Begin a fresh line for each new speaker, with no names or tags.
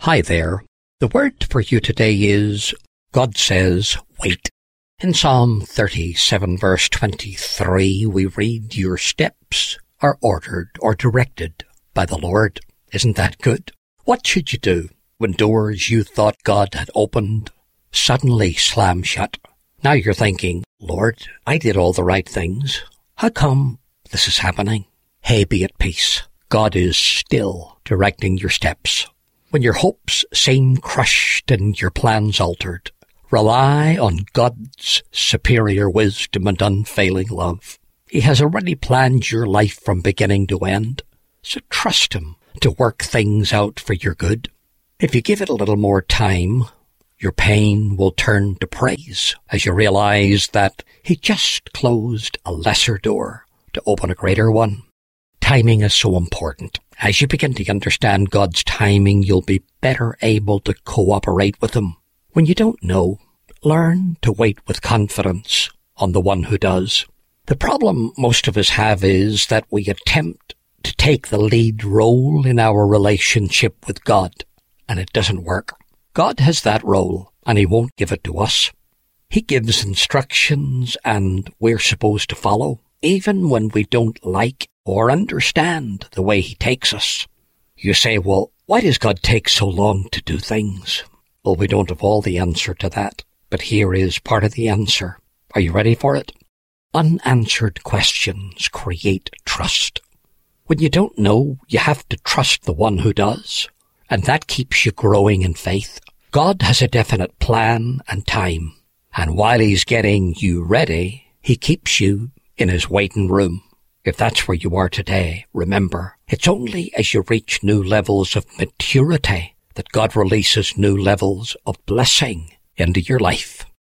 Hi there. The word for you today is, God says, wait. In Psalm 37 verse 23, we read, your steps are ordered or directed by the Lord. Isn't that good? What should you do when doors you thought God had opened suddenly slam shut? Now you're thinking, Lord, I did all the right things. How come this is happening? Hey, be at peace. God is still directing your steps. When your hopes seem crushed and your plans altered, rely on God's superior wisdom and unfailing love. He has already planned your life from beginning to end, so trust Him to work things out for your good. If you give it a little more time, your pain will turn to praise as you realize that He just closed a lesser door to open a greater one. Timing is so important. As you begin to understand God's timing, you'll be better able to cooperate with Him. When you don't know, learn to wait with confidence on the one who does. The problem most of us have is that we attempt to take the lead role in our relationship with God, and it doesn't work. God has that role, and He won't give it to us. He gives instructions, and we're supposed to follow, even when we don't like or understand the way He takes us. You say, well, why does God take so long to do things? Well, we don't have all the answer to that, but here is part of the answer. Are you ready for it? Unanswered questions create trust. When you don't know, you have to trust the one who does, and that keeps you growing in faith. God has a definite plan and time, and while He's getting you ready, He keeps you in His waiting room. If that's where you are today, remember, it's only as you reach new levels of maturity that God releases new levels of blessing into your life.